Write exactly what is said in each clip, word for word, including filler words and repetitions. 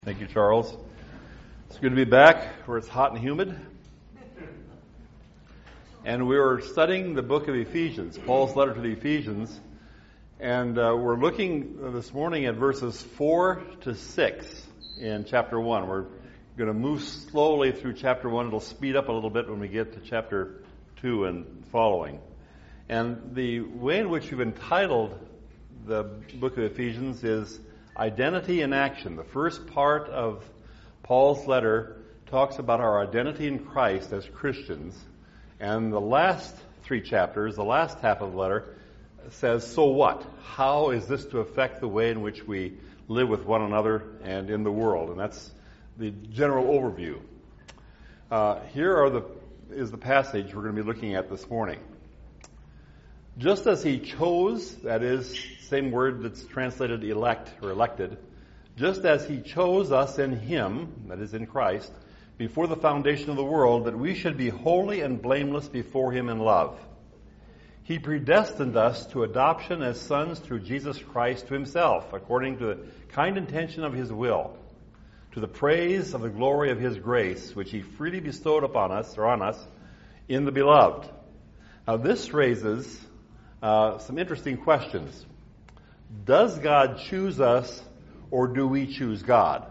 Thank you, Charles. It's good to be back where it's hot and humid. And we were studying the book of Ephesians, Paul's letter to the Ephesians. And uh, we're looking this morning at verses four to six in chapter one. We're going to move slowly through chapter one. It'll speed up a little bit when we get to chapter two and following. And the way in which we've entitled the book of Ephesians is Identity in Action. The first part of Paul's letter talks about our identity in Christ as Christians. And the last three chapters, the last half of the letter, says, so what? How is this to affect the way in which we live with one another and in the world? And that's the general overview. Uh, here are the is the passage we're going to be looking at this morning. Just as he chose, that is, same word that's translated elect or elected, just as he chose us in him, that is in Christ, before the foundation of the world, that we should be holy and blameless before him in love. He predestined us to adoption as sons through Jesus Christ to himself, according to the kind intention of his will, to the praise of the glory of his grace, which he freely bestowed upon us, or on us, in the beloved. Now this raises uh, some interesting questions. Does God choose us, or do we choose God?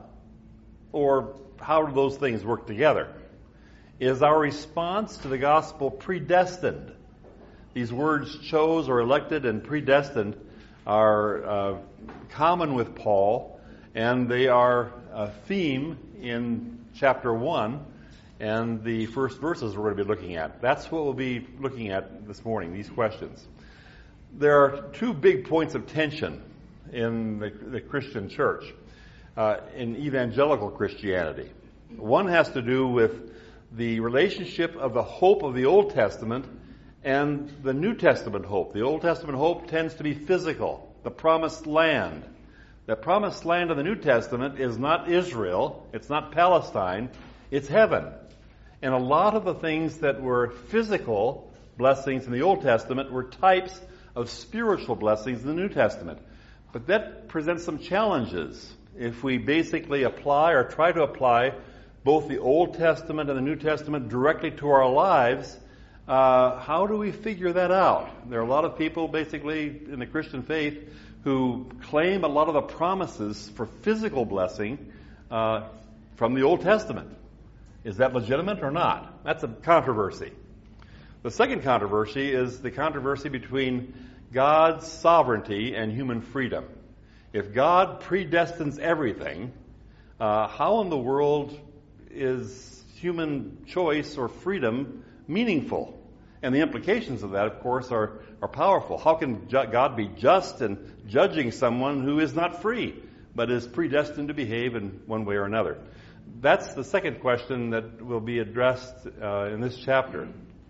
Or how do those things work together? Is our response to the gospel predestined? These words chose or elected and predestined are uh, common with Paul, and they are a theme in chapter one and the first verses we're going to be looking at. That's what we'll be looking at this morning, these questions. There are two big points of tension in the, the Christian church, uh, in evangelical Christianity. One has to do with the relationship of the hope of the Old Testament and the New Testament hope. The Old Testament hope tends to be physical, the promised land. The promised land of the New Testament is not Israel, it's not Palestine, it's heaven. And a lot of the things that were physical blessings in the Old Testament were types of spiritual blessings in the New Testament. But that presents some challenges. If we basically apply or try to apply both the Old Testament and the New Testament directly to our lives, uh, how do we figure that out? There are a lot of people basically in the Christian faith who claim a lot of the promises for physical blessing uh, from the Old Testament. Is that legitimate or not? That's a controversy. The second controversy is the controversy between God's sovereignty and human freedom. If God predestines everything, uh, how in the world is human choice or freedom meaningful? And the implications of that, of course, are, are powerful. How can ju- God be just in judging someone who is not free, but is predestined to behave in one way or another? That's the second question that will be addressed uh, in this chapter.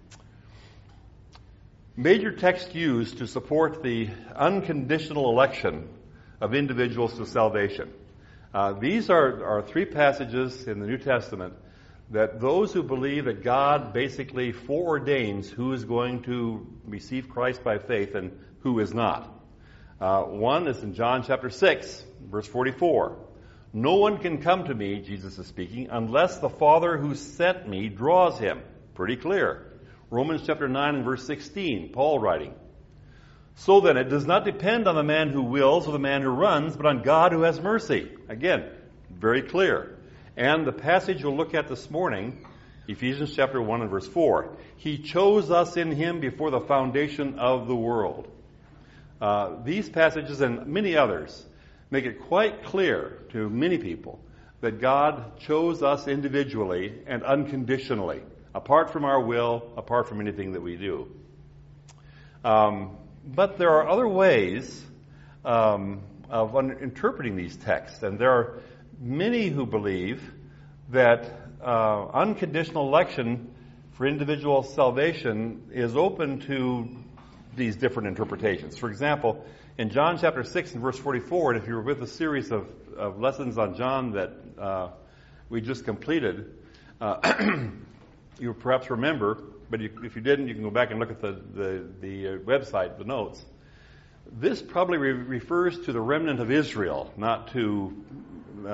Major text used to support the unconditional election of individuals to salvation. Uh, these are, are three passages in the New Testament that those who believe that God basically foreordains who is going to receive Christ by faith and who is not. Uh, one is in John chapter six, verse forty-four. No one can come to me, Jesus is speaking, unless the Father who sent me draws him. Pretty clear. Romans chapter nine and verse sixteen, Paul writing. So then, it does not depend on the man who wills or the man who runs, but on God who has mercy. Again, very clear. And the passage we'll look at this morning, Ephesians chapter one and verse four. He chose us in him before the foundation of the world. Uh, these passages and many others make it quite clear to many people that God chose us individually and unconditionally, apart from our will, apart from anything that we do. Um, but there are other ways um, of un- interpreting these texts, and there are many who believe that uh, unconditional election for individual salvation is open to these different interpretations. For example, in John chapter six and verse forty-four, and if you were with a series of, of lessons on John that uh, we just completed, uh, you perhaps remember, but you, if you didn't, you can go back and look at the, the, the uh, website, the notes. This probably re- refers to the remnant of Israel, not to uh,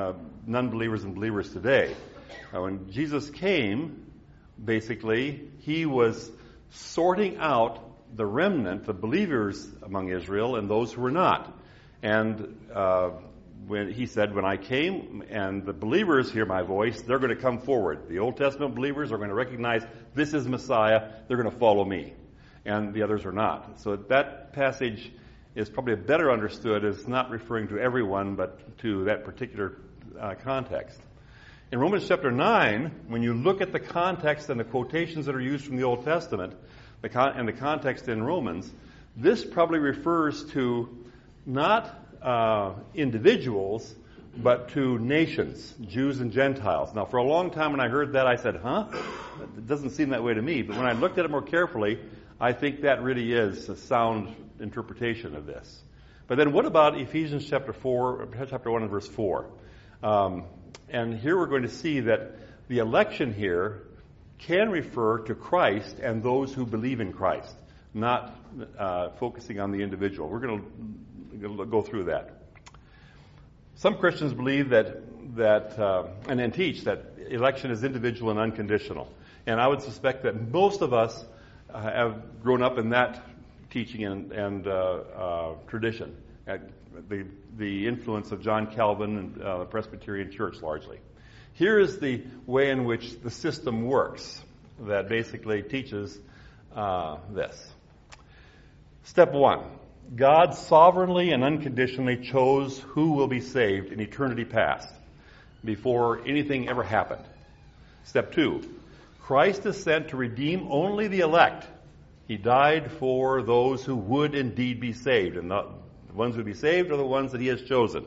non-believers and believers today. Uh, when Jesus came, basically, he was sorting out the remnant, the believers among Israel, and those who were not. And uh, when he said, when I came and the believers hear my voice, they're going to come forward. The Old Testament believers are going to recognize this is Messiah. They're going to follow me. And the others are not. So that passage is probably better understood as not referring to everyone, but to that particular uh, context. In Romans chapter nine, when you look at the context and the quotations that are used from the Old Testament, the con- and the context in Romans, this probably refers to not uh, individuals, but to nations, Jews and Gentiles. Now, for a long time when I heard that, I said, huh? It doesn't seem that way to me. But when I looked at it more carefully, I think that really is a sound interpretation of this. But then what about Ephesians chapter four, chapter one and verse four? Um, and here we're going to see that the election here can refer to Christ and those who believe in Christ, not uh, focusing on the individual. We're going to go through that. Some Christians believe that, that uh, and then teach that election is individual and unconditional. And I would suspect that most of us uh, have grown up in that teaching and, and uh, uh, tradition, uh, the, the influence of John Calvin and uh, the Presbyterian Church largely. Here is the way in which the system works that basically teaches uh, this. Step one, God sovereignly and unconditionally chose who will be saved in eternity past before anything ever happened. Step two, Christ is sent to redeem only the elect. He died for those who would indeed be saved, and the ones who would be saved are the ones that he has chosen.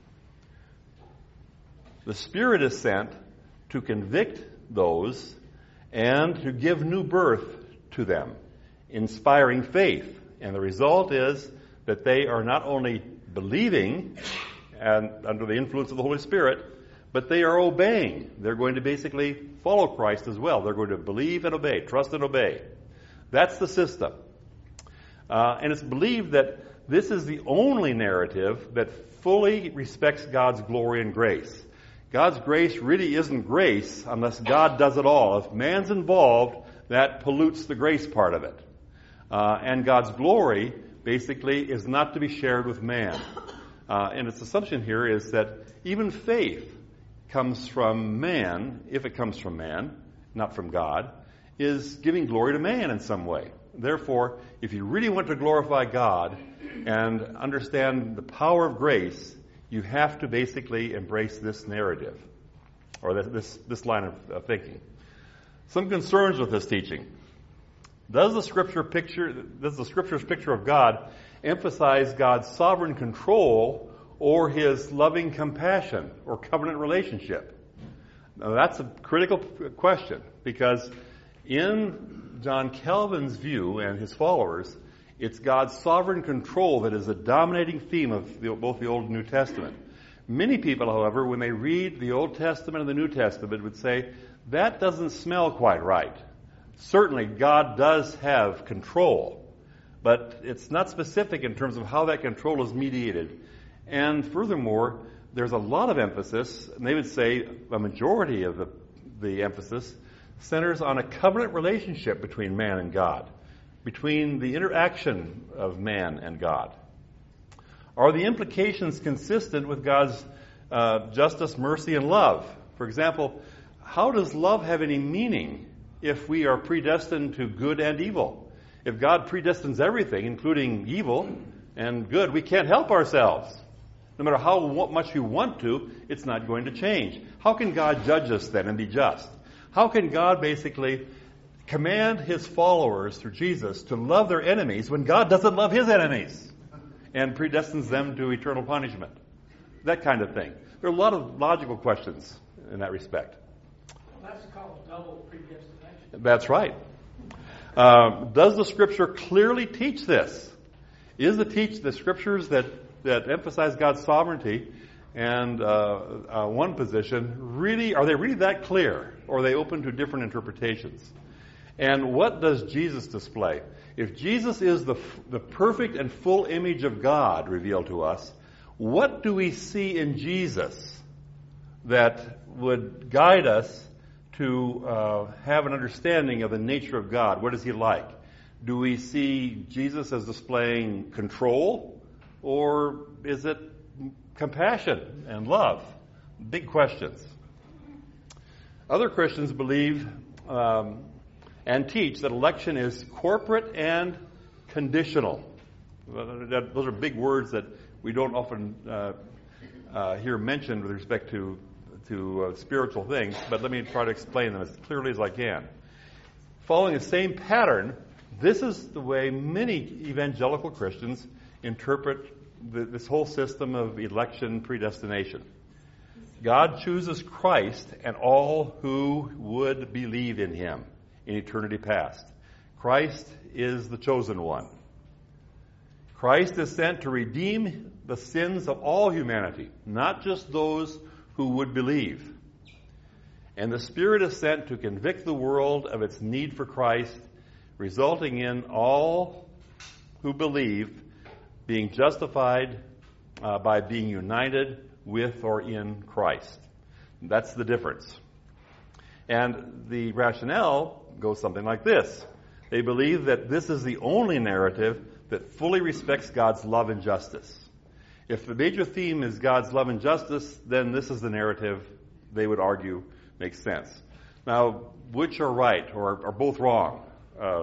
The Spirit is sent to convict those and to give new birth to them, inspiring faith. And the result is that they are not only believing and under the influence of the Holy Spirit, but they are obeying. They're going to basically follow Christ as well. They're going to believe and obey, trust and obey. That's the system. Uh, and it's believed that this is the only narrative that fully respects God's glory and grace. God's grace really isn't grace unless God does it all. If man's involved, that pollutes the grace part of it. Uh, and God's glory basically is not to be shared with man. Uh, and its assumption here is that even faith comes from man, if it comes from man, not from God, is giving glory to man in some way. Therefore, if you really want to glorify God and understand the power of grace, you have to basically embrace this narrative, or this this, this line of, of thinking. Some concerns with this teaching. Does the scripture picture, does the scripture's picture of God emphasize God's sovereign control or his loving compassion or covenant relationship? Now that's a critical question, because in John Calvin's view and his followers, it's God's sovereign control that is a dominating theme of the, both the Old and New Testament. Many people, however, when they read the Old Testament and the New Testament, would say, that doesn't smell quite right. Certainly, God does have control, but it's not specific in terms of how that control is mediated. And furthermore, there's a lot of emphasis, and they would say a majority of the, the emphasis centers on a covenant relationship between man and God, between the interaction of man and God. Are the implications consistent with God's uh, justice, mercy, and love? For example, how does love have any meaning if we are predestined to good and evil? If God predestines everything, including evil and good, we can't help ourselves. No matter how much we want to, it's not going to change. How can God judge us then and be just? How can God basically command his followers through Jesus to love their enemies when God doesn't love his enemies and predestines them to eternal punishment? That kind of thing. There are a lot of logical questions in that respect. Well, that's called double predestination. That's right. Um, does the Scripture clearly teach this? Is the teach the Scriptures that, that emphasize God's sovereignty and uh, uh, one position really, are they really that clear, or are they open to different interpretations? And what does Jesus display? If Jesus is the the perfect and full image of God revealed to us, what do we see in Jesus that would guide us to uh, have an understanding of the nature of God. What is he like? Do we see Jesus as displaying control, or is it compassion and love? Big questions. Other Christians believe um, and teach that election is corporate and conditional. Those are big words that we don't often uh, uh, hear mentioned with respect to to uh, spiritual things, but let me try to explain them as clearly as I can. Following the same pattern, this is the way many evangelical Christians interpret the, this whole system of election predestination. God chooses Christ and all who would believe in him in eternity past. Christ is the chosen one. Christ is sent to redeem the sins of all humanity, not just those who would believe. And the Spirit is sent to convict the world of its need for Christ, resulting in all who believe being justified uh, by being united with or in Christ. That's the difference. And the rationale goes something like this. They believe that this is the only narrative that fully respects God's love and justice. If the major theme is God's love and justice, then this is the narrative they would argue makes sense. Now, which are right or are both wrong? Uh,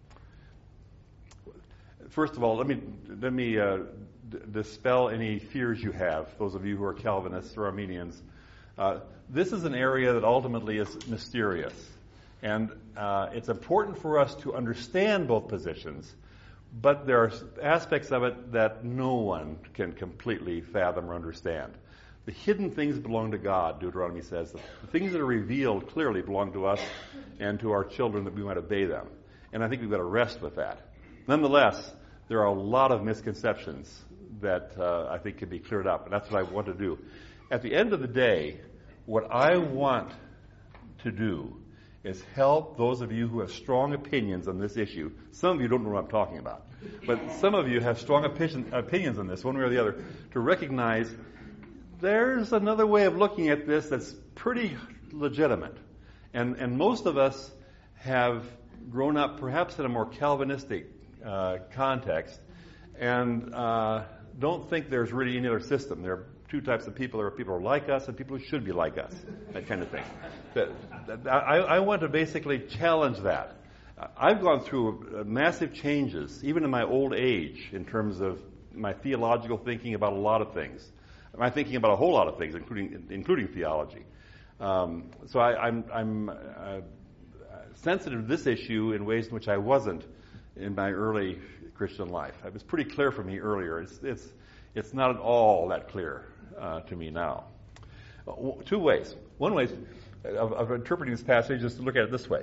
first of all, let me let me uh, d- dispel any fears you have, those of you who are Calvinists or Arminians. Uh, this is an area that ultimately is mysterious. And uh, it's important for us to understand both positions, but there are aspects of it that no one can completely fathom or understand. The hidden things belong to God, Deuteronomy says. The things that are revealed clearly belong to us and to our children, that we might obey them. And I think we've got to rest with that. Nonetheless, there are a lot of misconceptions that uh, I think can be cleared up, and that's what I want to do. At the end of the day, what I want to do is help those of you who have strong opinions on this issue. Some of you don't know what I'm talking about, but some of you have strong opinion, opinions on this, one way or the other, to recognize there's another way of looking at this that's pretty legitimate. And, and most of us have grown up perhaps in a more Calvinistic uh, context and uh, don't think there's really any other system. There are two types of people. There are people who are like us and people who should be like us, that kind of thing. That, that, I, I want to basically challenge that. I've gone through massive changes, even in my old age, in terms of my theological thinking about a lot of things. My thinking about a whole lot of things, including including theology. Um, so I, I'm, I'm uh, sensitive to this issue in ways in which I wasn't in my early Christian life. It was pretty clear for me earlier. It's it's it's not at all that clear uh, to me now. Two ways. One way of, of interpreting this passage is to look at it this way.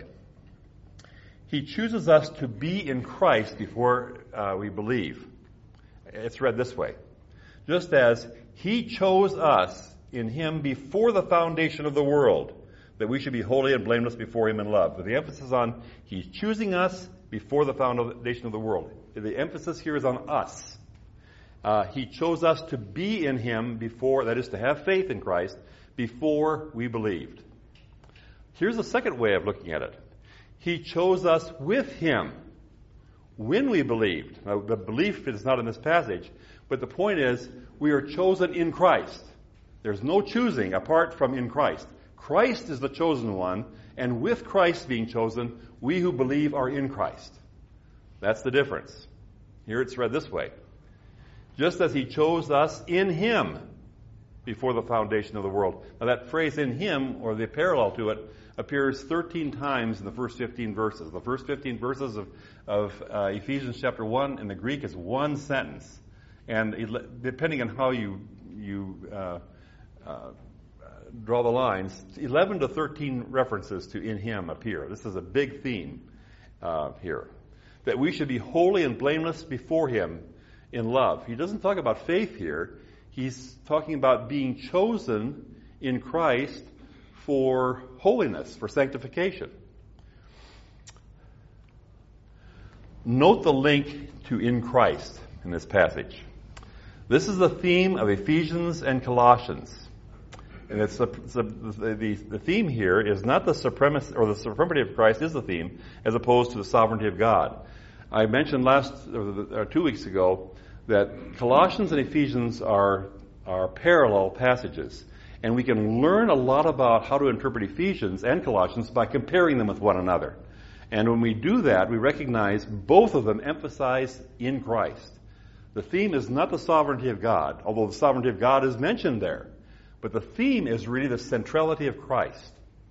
He chooses us to be in Christ before uh, we believe. It's read this way. Just as He chose us in Him before the foundation of the world, that we should be holy and blameless before Him in love. With the emphasis on He's choosing us before the foundation of the world. The emphasis here is on us. Uh, he chose us to be in Him before, that is, to have faith in Christ, before we believed. Here's a second way of looking at it. He chose us with Him when we believed. Now, the belief is not in this passage, but the point is, we are chosen in Christ. There's no choosing apart from in Christ. Christ is the chosen one, and with Christ being chosen, we who believe are in Christ. That's the difference. Here it's read this way. Just as He chose us in Him before the foundation of the world. Now that phrase in Him, or the parallel to it, appears thirteen times in the first fifteen verses. The first fifteen verses of, of uh, Ephesians chapter one in the Greek is one sentence. And it, depending on how you, you uh, uh, draw the lines, eleven to thirteen references to in Him appear. This is a big theme uh, here. That we should be holy and blameless before Him in love. He doesn't talk about faith here. He's talking about being chosen in Christ for holiness, for sanctification. Note the link to in Christ in this passage. This is the theme of Ephesians and Colossians. And it's the, the, the, the theme here is not the supremacy, or the supremacy of Christ is the theme, as opposed to the sovereignty of God. I mentioned last, or two weeks ago, that Colossians and Ephesians are, are parallel passages. And we can learn a lot about how to interpret Ephesians and Colossians by comparing them with one another. And when we do that, we recognize both of them emphasize in Christ. The theme is not the sovereignty of God, although the sovereignty of God is mentioned there. But the theme is really the centrality of Christ.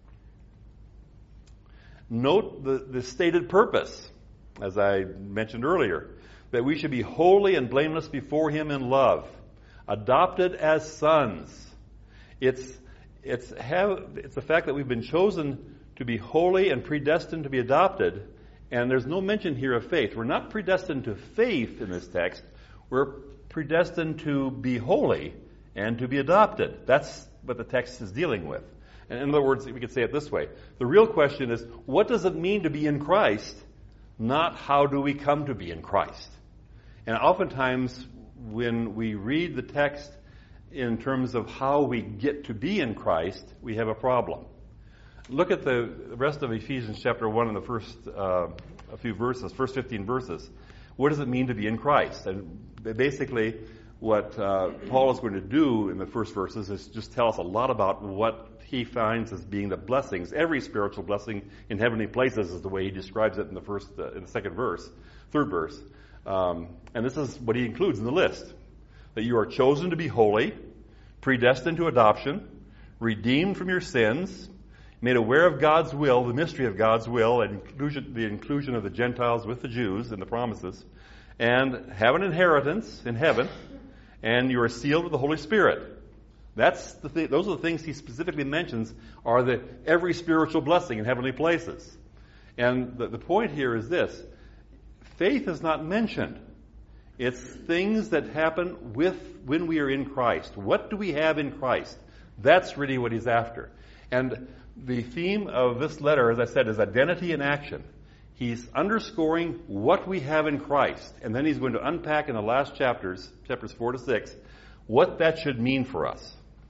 Note the, the stated purpose, as I mentioned earlier, that we should be holy and blameless before Him in love, adopted as sons. It's, it's, have, it's the fact that we've been chosen to be holy and predestined to be adopted, and there's no mention here of faith. We're not predestined to faith in this text. We're predestined to be holy and to be adopted. That's what the text is dealing with. And in other words, we could say it this way. The real question is, what does it mean to be in Christ, not how do we come to be in Christ? And oftentimes, when we read the text in terms of how we get to be in Christ, we have a problem. Look at the rest of Ephesians chapter one in the first uh, a few verses, first fifteen verses. What does it mean to be in Christ? And basically, what uh, Paul is going to do in the first verses is just tell us a lot about what he finds as being the blessings. Every spiritual blessing in heavenly places is the way he describes it in the first, uh, in the second verse, third verse. Um, and this is what he includes in the list: that you are chosen to be holy, predestined to adoption, redeemed from your sins, made aware of God's will, the mystery of God's will, and inclusion, the inclusion of the Gentiles with the Jews in the promises, and have an inheritance in heaven, and you are sealed with the Holy Spirit. That's the th- those are the things he specifically mentions are the every spiritual blessing in heavenly places. And the, the point here is this: faith is not mentioned. It's things that happen with when we are in Christ. What do we have in Christ? That's really what he's after. And the theme of this letter, as I said, is identity in action. He's underscoring what we have in Christ. And then he's going to unpack in the last chapters, chapters four to six, what that should mean for us.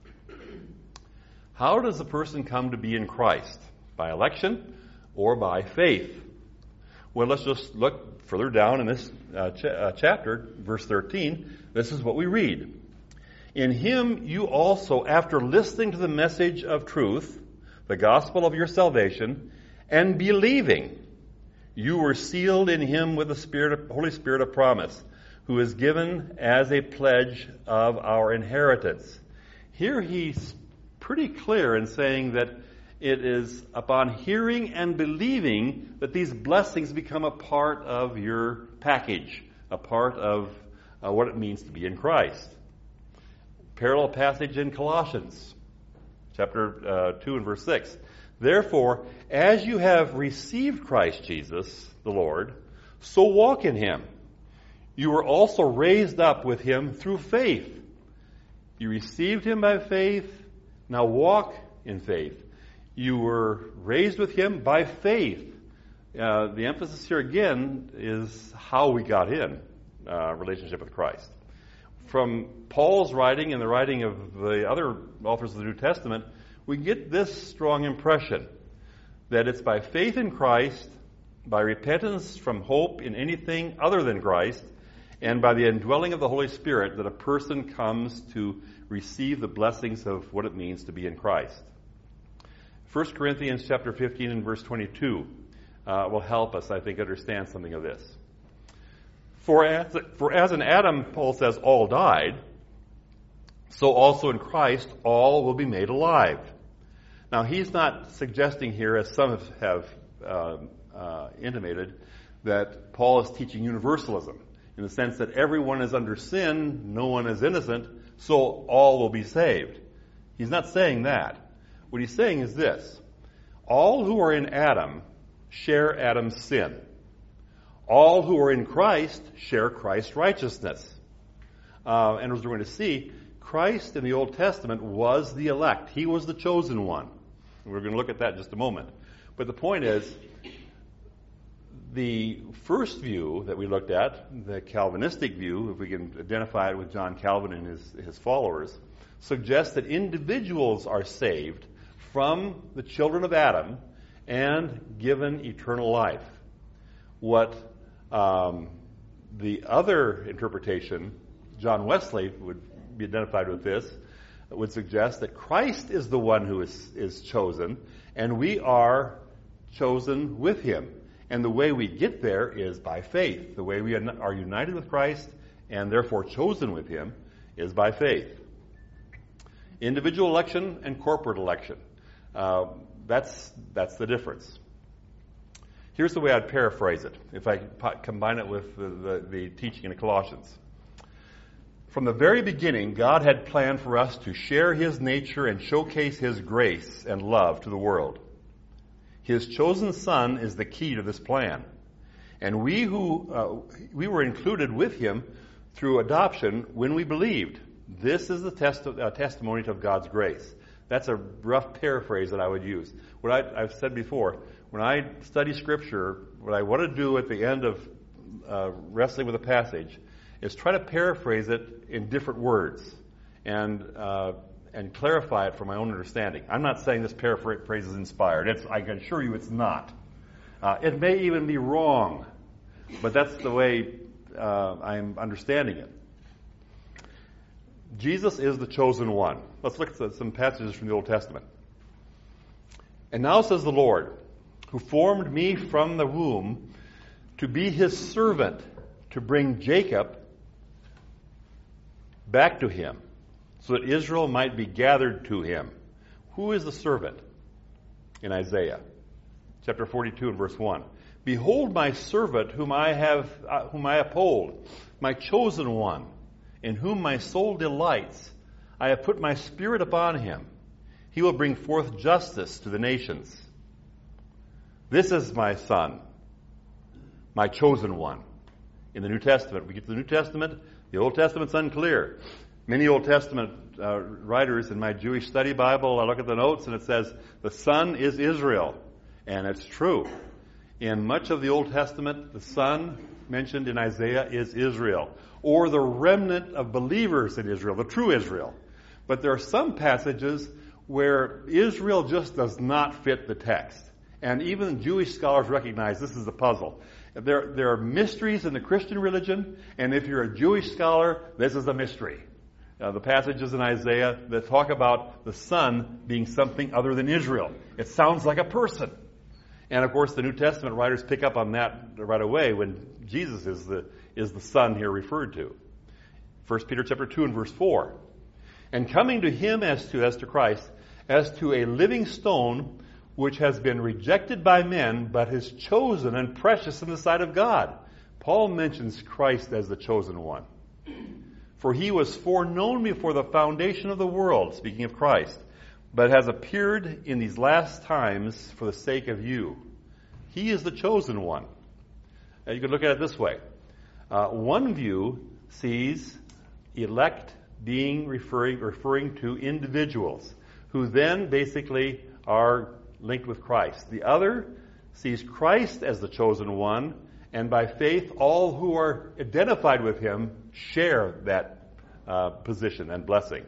How does a person come to be in Christ? By election or by faith? Well, let's just look further down in this uh, ch- uh, chapter, verse thirteen. This is what we read. In him you also, after listening to the message of truth, the gospel of your salvation, and believing, you were sealed in him with the Spirit of, Holy Spirit of promise, who is given as a pledge of our inheritance. Here he's pretty clear in saying that it is upon hearing and believing that these blessings become a part of your package, a part of uh, what it means to be in Christ. Parallel passage in Colossians, chapter uh, two and verse six. Therefore, as you have received Christ Jesus, the Lord, so walk in him. You were also raised up with him through faith. You received him by faith, now walk in faith. You were raised with him by faith. Uh, the emphasis here again is how we got in uh, relationship with Christ. From Paul's writing and the writing of the other authors of the New Testament, we get this strong impression that it's by faith in Christ, by repentance from hope in anything other than Christ, and by the indwelling of the Holy Spirit that a person comes to receive the blessings of what it means to be in Christ. First Corinthians chapter fifteen and verse twenty-two uh, will help us, I think, understand something of this. For as, for as in Adam, Paul says, all died, so also in Christ all will be made alive. Now, he's not suggesting here, as some have, have uh, uh, intimated, that Paul is teaching universalism, in the sense that everyone is under sin, no one is innocent, so all will be saved. He's not saying that. What he's saying is this: all who are in Adam share Adam's sin. All who are in Christ share Christ's righteousness. Uh, and as we're going to see, Christ in the Old Testament was the elect. He was the chosen one. And we're going to look at that in just a moment. But the point is, the first view that we looked at, the Calvinistic view, if we can identify it with John Calvin and his, his followers, suggests that individuals are saved from the children of Adam and given eternal life. What um, the other interpretation, John Wesley would be identified with this, would suggest that Christ is the one who is, is chosen, and we are chosen with him. And the way we get there is by faith. The way we are united with Christ and therefore chosen with him is by faith. Individual election and corporate election. Uh, that's, that's the difference. Here's the way I'd paraphrase it, if I combine it with the, the, the teaching in Colossians. From the very beginning, God had planned for us to share his nature and showcase his grace and love to the world. His chosen Son is the key to this plan. And we who uh, we were included with him through adoption when we believed. This is the test of, uh, testimony of God's grace. That's a rough paraphrase that I would use. What I, I've said before, when I study Scripture, what I want to do at the end of uh, wrestling with a passage is try to paraphrase it in different words and uh, and clarify it for my own understanding. I'm not saying this paraphrase is inspired. It's, I can assure you it's not. Uh, it may even be wrong, but that's the way uh, I'm understanding it. Jesus is the chosen one. Let's look at some passages from the Old Testament. And now says the Lord, who formed me from the womb to be his servant, to bring Jacob back to him, so that Israel might be gathered to him. Who is the servant? In Isaiah chapter forty-two and verse one. Behold my servant whom I have, uh, whom I uphold, my chosen one, in whom my soul delights. I have put my spirit upon him. He will bring forth justice to the nations. This is my son, my chosen one. In the New Testament, we get to the New Testament. The Old Testament's unclear. Many Old Testament uh, writers in my Jewish study Bible, I look at the notes and it says, the Son is Israel. And it's true. In much of the Old Testament, the Son mentioned in Isaiah is Israel, or the remnant of believers in Israel, the true Israel. But there are some passages where Israel just does not fit the text. And even Jewish scholars recognize this is a puzzle. There, there are mysteries in the Christian religion, and if you're a Jewish scholar, this is a mystery. Uh, the passages in Isaiah that talk about the Son being something other than Israel. It sounds like a person. And of course, the New Testament writers pick up on that right away when Jesus is the is the Son here referred to. First Peter chapter two and verse four. And coming to him as to as to Christ, as to a living stone, which has been rejected by men, but is chosen and precious in the sight of God. Paul mentions Christ as the chosen one. For he was foreknown before the foundation of the world, speaking of Christ, but has appeared in these last times for the sake of you. He is the chosen one. Now you can look at it this way. Uh, one view sees elect being referring, referring to individuals who then basically are linked with Christ. The other sees Christ as the chosen one, and by faith all who are identified with him share that uh, position and blessing.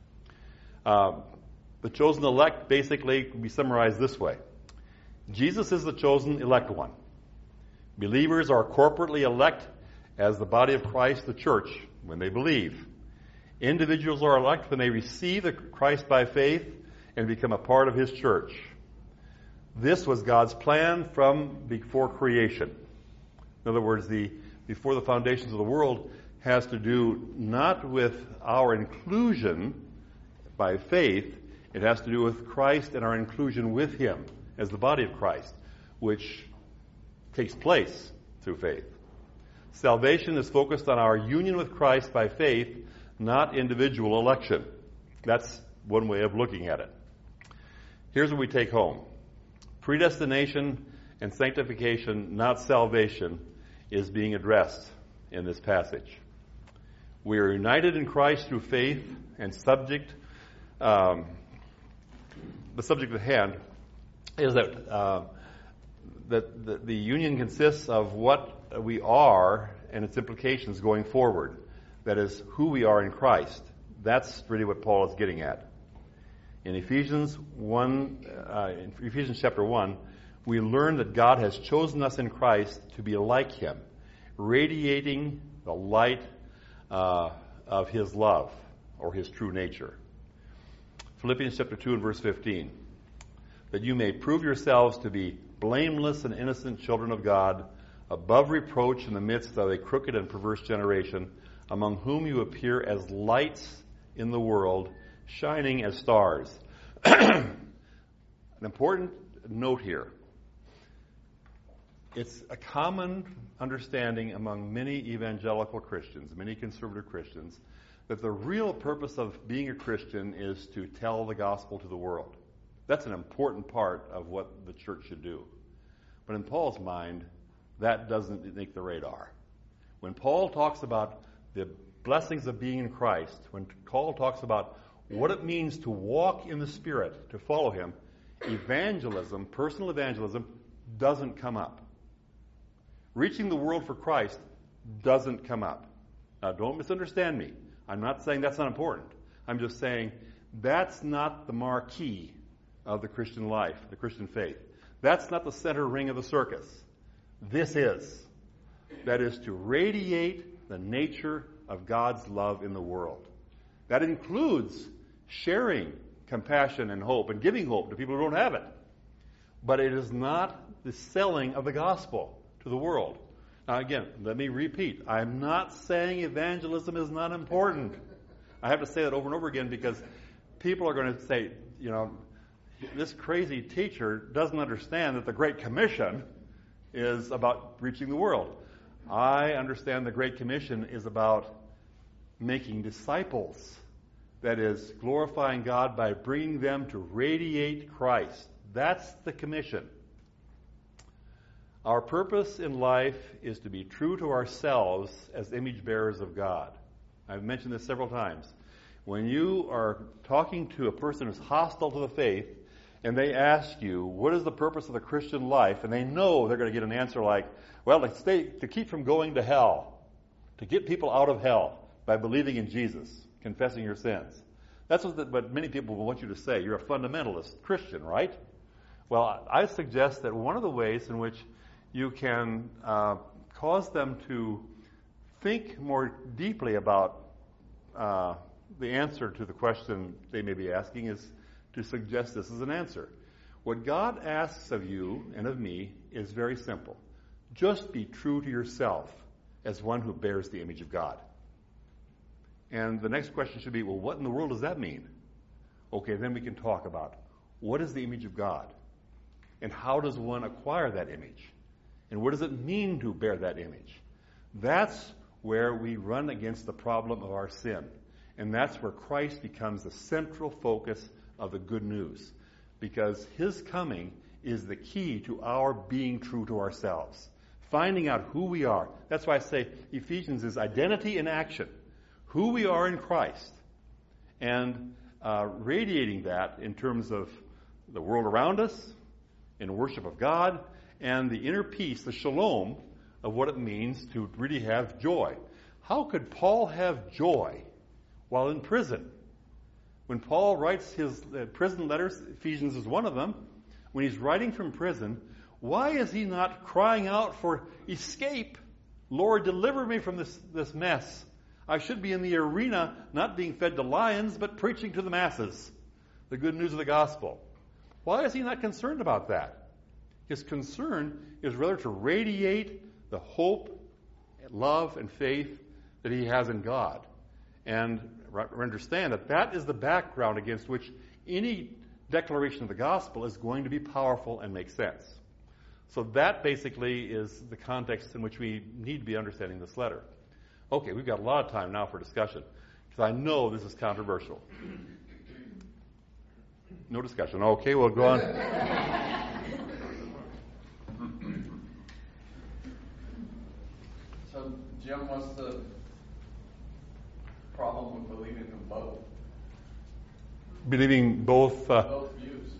Uh, the chosen elect basically can be summarized this way. Jesus is the chosen elect one. Believers are corporately elect as the body of Christ, the church, when they believe. Individuals are elect when they receive the Christ by faith and become a part of his church. This was God's plan from before creation. In other words, the before the foundations of the world has to do not with our inclusion by faith. It has to do with Christ and our inclusion with him as the body of Christ, which takes place through faith. Salvation is focused on our union with Christ by faith, not individual election. That's one way of looking at it. Here's what we take home. Predestination and sanctification, not salvation, is being addressed in this passage. We are united in Christ through faith, and subject, um, the subject at hand is that, uh, that the, the union consists of what we are and its implications going forward. That is, who we are in Christ. That's really what Paul is getting at. In Ephesians one, uh, in Ephesians chapter one, we learn that God has chosen us in Christ to be like Him, radiating the light uh, of His love or His true nature. Philippians chapter two and verse fifteen, that you may prove yourselves to be blameless and innocent children of God, above reproach in the midst of a crooked and perverse generation, among whom you appear as lights in the world, shining as stars. An important note here. It's a common understanding among many evangelical Christians, many conservative Christians, that the real purpose of being a Christian is to tell the gospel to the world. That's an important part of what the church should do. But in Paul's mind, that doesn't make the radar. When Paul talks about the blessings of being in Christ, when Paul talks about what it means to walk in the Spirit, to follow Him, evangelism, personal evangelism, doesn't come up. Reaching the world for Christ doesn't come up. Now, don't misunderstand me. I'm not saying that's not important. I'm just saying that's not the marquee of the Christian life, the Christian faith. That's not the center ring of the circus. This is. That is to radiate the nature of God's love in the world. That includes sharing compassion and hope and giving hope to people who don't have it. But it is not the selling of the gospel to the world. Now again, let me repeat. I'm not saying evangelism is not important. I have to say that over and over again because people are going to say, you know, this crazy teacher doesn't understand that the Great Commission is about reaching the world. I understand the Great Commission is about making disciples. That is, glorifying God by bringing them to radiate Christ. That's the commission. Our purpose in life is to be true to ourselves as image bearers of God. I've mentioned this several times. When you are talking to a person who's hostile to the faith, and they ask you, what is the purpose of the Christian life? And they know they're going to get an answer like, well, to, stay, to keep from going to hell, to get people out of hell by believing in Jesus, confessing your sins. That's what, the, what many people will want you to say. You're a fundamentalist Christian, right? Well, I suggest that one of the ways in which you can uh, cause them to think more deeply about uh, the answer to the question they may be asking is to suggest this as an answer. What God asks of you and of me is very simple. Just be true to yourself as one who bears the image of God. And the next question should be, well, what in the world does that mean? Okay, then we can talk about what is the image of God? And how does one acquire that image? And what does it mean to bear that image? That's where we run against the problem of our sin. And that's where Christ becomes the central focus of the good news. Because His coming is the key to our being true to ourselves. Finding out who we are. That's why I say Ephesians is identity in action. Who we are in Christ. And uh, radiating that in terms of the world around us, in worship of God, and the inner peace, the shalom, of what it means to really have joy. How could Paul have joy while in prison? When Paul writes his uh, prison letters, Ephesians is one of them, when he's writing from prison, why is he not crying out for escape? Lord, deliver me from this, this mess. I should be in the arena, not being fed to lions, but preaching to the masses the good news of the gospel. Why is he not concerned about that? His concern is rather to radiate the hope, love, and faith that he has in God. And understand that that is the background against which any declaration of the gospel is going to be powerful and make sense. So that basically is the context in which we need to be understanding this letter. Okay, we've got a lot of time now for discussion, because I know this is controversial. No discussion. Okay, we'll go on. So, Jim, what's the problem with believing them both? Believing both... Uh, both views.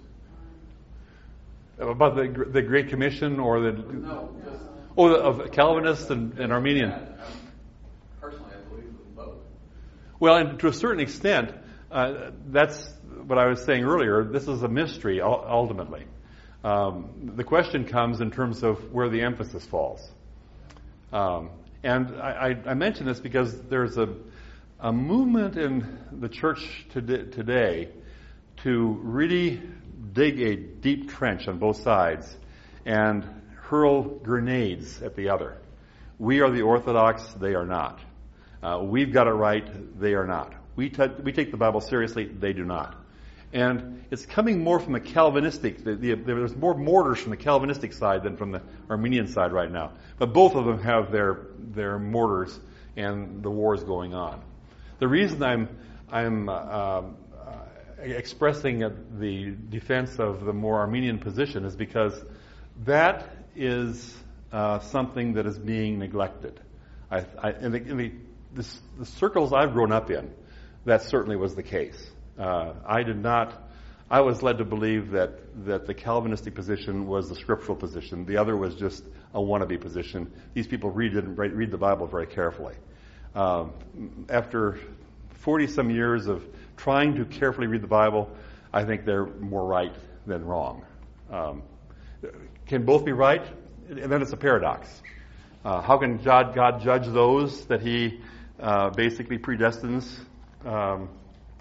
About the the Great Commission or the... No, just... Oh, of Calvinists and, and Arminian. Yeah, personally, I believe them both. Well, and to a certain extent, uh, that's what I was saying earlier. This is a mystery, ultimately. Um, the question comes in terms of where the emphasis falls. Um, and I, I, I mention this because there's a, a movement in the church today to really dig a deep trench on both sides and hurl grenades at the other. We are the Orthodox, they are not. Uh, we've got it right, they are not. We, t- we take the Bible seriously, they do not. And it's coming more from the Calvinistic, the, the, there's more mortars from the Calvinistic side than from the Arminian side right now. But both of them have their their mortars, and the war is going on. The reason I'm I'm uh, uh, expressing the defense of the more Arminian position is because that is uh, something that is being neglected. I, I, in the, in the, this, the circles I've grown up in, that certainly was the case. Uh, I did not, I was led to believe that, that the Calvinistic position was the scriptural position. The other was just a wannabe position. These people read, didn't read the Bible very carefully. Um, after forty some years of trying to carefully read the Bible, I think they're more right than wrong. Um, can both be right? And then it's a paradox. Uh, how can God, God judge those that He uh, basically predestines um,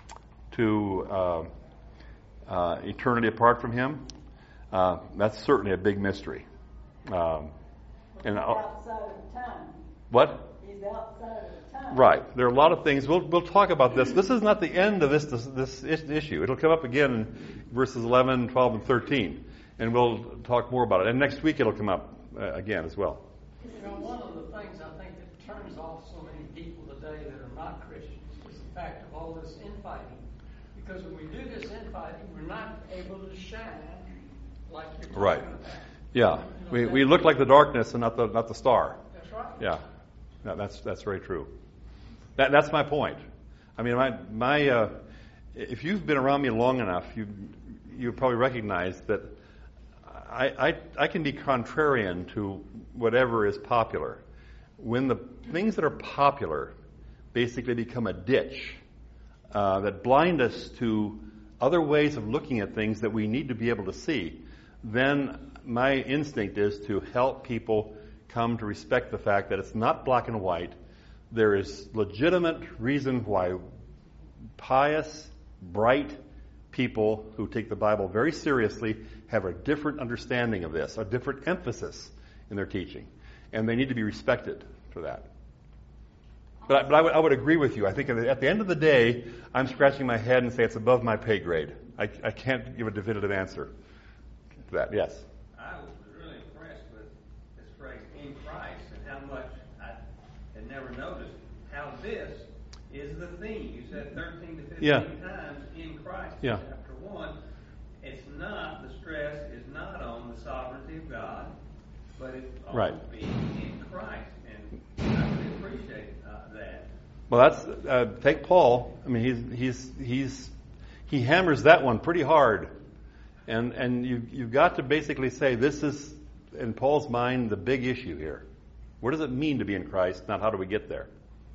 to uh, uh, eternity apart from Him? Uh, that's certainly a big mystery. Um, and He's outside of time. What? He's outside of time. Right. There are a lot of things. We'll we'll talk about this. This is not the end of this this, this issue. It'll come up again in verses eleven, twelve, and thirteen, and we'll talk more about it. And next week it'll come up uh, again as well. You know, one of the things I think that turns off so many people today that are not Christians is the fact of all this infighting. Because when we do this infighting, we're not able to shine like you're talking Right. about. Yeah. We we look like the darkness and not the not the star. That's right. Yeah. No, that's that's very true. That that's my point. I mean, my my uh, if you've been around me long enough, you you probably recognize that I, I I can be contrarian to whatever is popular. When the things that are popular basically become a ditch uh, that blind us to other ways of looking at things that we need to be able to see, then my instinct is to help people come to respect the fact that it's not black and white. There is legitimate reason why pious, bright people who take the Bible very seriously have a different understanding of this, a different emphasis in their teaching. And they need to be respected for that. But I, but I, would, I would agree with you. I think at the end of the day, I'm scratching my head and say it's above my pay grade. I, I can't give a definitive answer to that. Yes? I was really impressed with this phrase, in Christ, and how much I had never noticed how this is the theme. You said thirteen to fifteen Yeah. times in Christ Yeah. in chapter one. It's not, the stress is not on the sovereignty of God, but it's on Right. being in Christ. And I really appreciate uh, that. Well, that's uh, take Paul. I mean, he's he's he's he hammers that one pretty hard, and and you you've got to basically say this is in Paul's mind the big issue here. What does it mean to be in Christ? Not how do we get there?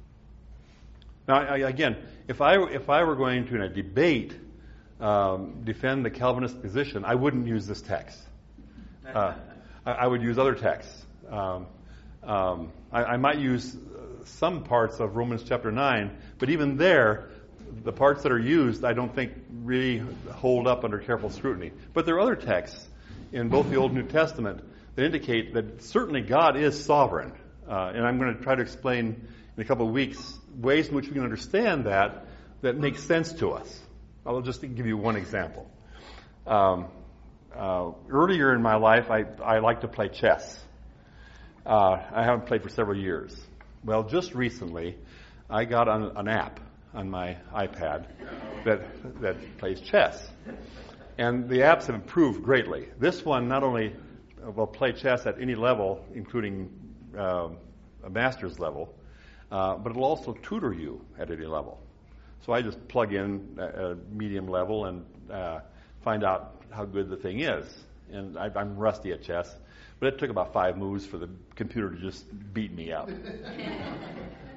Now, I, again, if I if I were going to in a debate um, defend the Calvinist position, I wouldn't use this text. Uh, I, I would use other texts. Um, um, I, I might use some parts of Romans chapter nine, but even there, the parts that are used, I don't think really hold up under careful scrutiny. But there are other texts in both the Old and New Testament that indicate that certainly God is sovereign. Uh, and I'm going to try to explain in a couple of weeks ways in which we can understand that that makes sense to us. I'll just give you one example. Um, uh, earlier in my life, I, I liked to play chess. Uh, I haven't played for several years. Well, just recently, I got on an app on my iPad that that plays chess. And the apps have improved greatly. This one not only will play chess at any level, including um, a master's level, uh, but it'll also tutor you at any level. So I just plug in at a medium level and uh, find out how good the thing is. And I, I'm rusty at chess, but it took about five moves for the computer to just beat me up.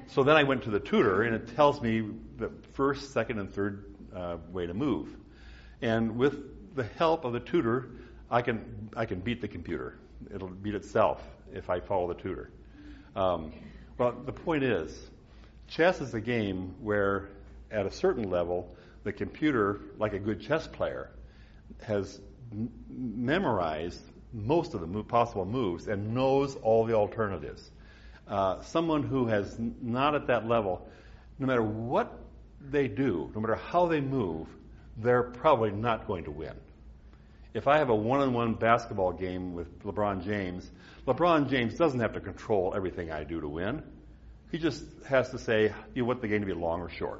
So then I went to the tutor, and it tells me the first, second, and third uh, way to move. And with the help of the tutor, I can I can beat the computer. It'll beat itself if I follow the tutor. Um, well, the point is, chess is a game where, at a certain level, the computer, like a good chess player, has m- memorized most of the mo- possible moves and knows all the alternatives. Uh, someone who has n- not at that level, no matter what they do, no matter how they move, they're probably not going to win. If I have a one-on-one basketball game with LeBron James, LeBron James doesn't have to control everything I do to win. He just has to say, you want the game to be long or short.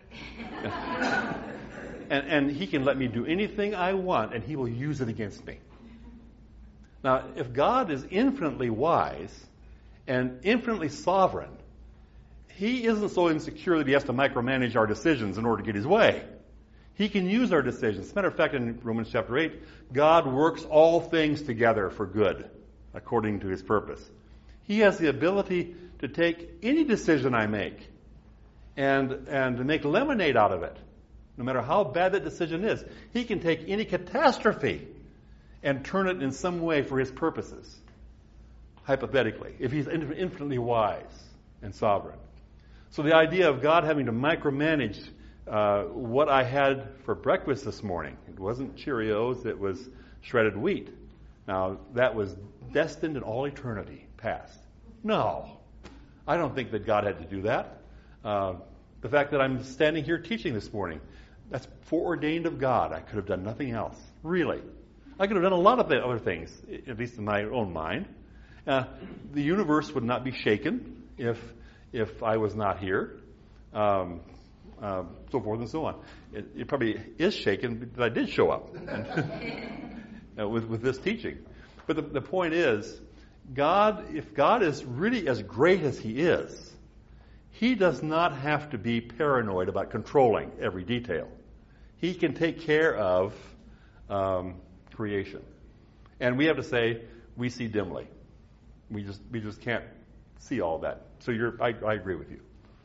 and, and he can let me do anything I want, and he will use it against me. Now, if God is infinitely wise and infinitely sovereign, he isn't so insecure that he has to micromanage our decisions in order to get his way. He can use our decisions. As a matter of fact, in Romans chapter eight, God works all things together for good, according to his purpose. He has the ability to take any decision I make and, and to make lemonade out of it, no matter how bad that decision is. He can take any catastrophe and turn it in some way for his purposes, hypothetically, if he's infinitely wise and sovereign. So the idea of God having to micromanage uh, what I had for breakfast this morning, it wasn't Cheerios, it was shredded wheat. Now, that was destined in all eternity past. No, I don't think that God had to do that. Uh, the fact that I'm standing here teaching this morning, that's foreordained of God. I could have done nothing else, really. I could have done a lot of other things, at least in my own mind. Uh, the universe would not be shaken if if I was not here, um, uh, so forth and so on. It, it probably is shaken that I did show up uh, with with this teaching. But the, the point is, God, if God is really as great as He is, He does not have to be paranoid about controlling every detail. He can take care of um, creation, and we have to say we see dimly. We just we just can't see all that. So you're, I, I agree with you.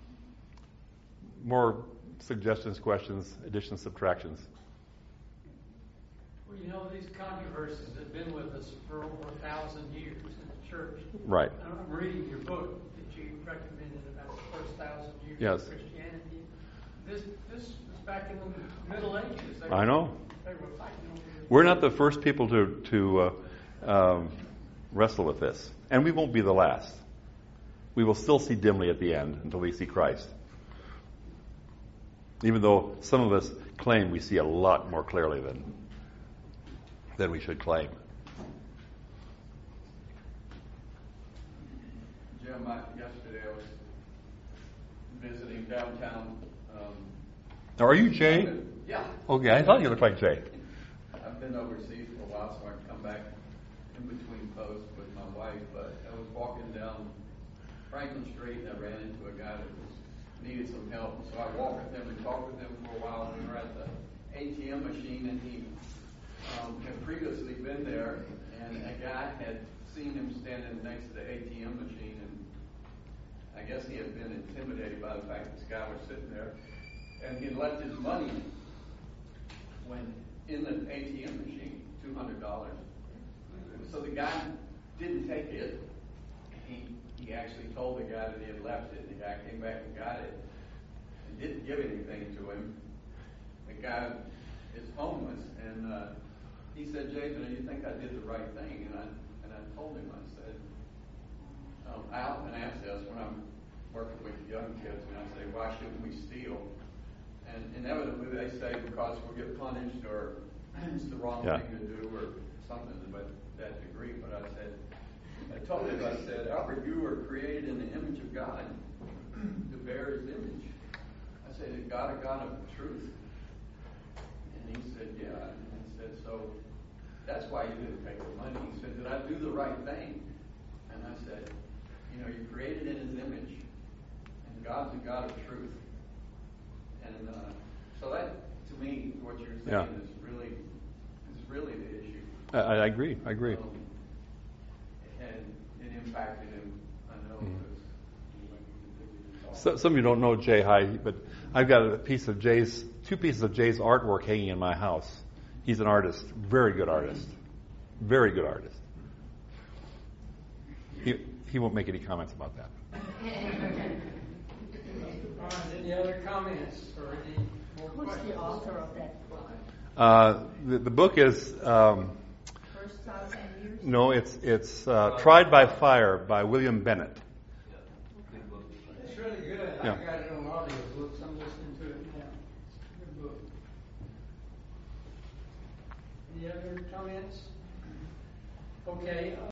More suggestions, questions, additions, subtractions. Well, you know, these controversies have been with us for over a thousand years in the church. Right. I'm reading your book that you recommended about the first thousand years Yes. of Christianity. This this was back in the Middle Ages. They I know. They were fighting over this. We're not the first people to to uh, um, wrestle with this, and we won't be the last. We will still see dimly at the end until we see Christ. Even though some of us claim we see a lot more clearly than than we should claim. Jim, I, yesterday I was visiting downtown. Um, Now, are you Jay? yeah. Okay, I thought you looked like Jay. I've been overseas for a while, so I come back in between posts with my wife. But I was walking down Franklin Street, and I ran into a guy that was needed some help. So I walked with him and talked with him for a while. We were at the A T M machine, and he um, had previously been there, and a guy had seen him standing next to the A T M machine, and I guess he had been intimidated by the fact this guy was sitting there, and he had left his money when in the A T M machine, two hundred dollars. So the guy didn't take it. He he actually told the guy that he had left it. The guy came back and got it and didn't give anything to him. The guy is homeless, and uh, he said, "Jason, you think I did the right thing?" And I and I told him, I said, um, I often ask this when I'm working with young kids, and I say, "Why shouldn't we steal?" And inevitably they say because we'll get punished, or it's the wrong Yeah. thing to do, or something to that degree. But I said, I told him, I said, "Albert, you were created in the image of God to bear His image." I said, "Is God a God of truth?" And he said, "Yeah." And I said, "So that's why you didn't take the money." He said, "Did I do the right thing?" And I said, "You know, you're created in His image, and God's a God of truth." And uh, so that, to me, what you're saying Yeah. is really, is really the issue. I, I agree. I agree. Um, and it impacted him, I know, Mhm. because he went to So, some of you don't know Jay High, but I've got a piece of Jay's, two pieces of Jay's artwork hanging in my house. He's an artist, very good artist, very good artist. He he won't make any comments about that. All right, any other comments or any more Who's questions? the author of that book? Uh, the, the book is um, First Thousand Years? no, it's it's uh, Tried by Fire by William Bennett. It's really good. Yeah. I got it on audio books. I'm listening to it now. Good book. Any other comments? Okay.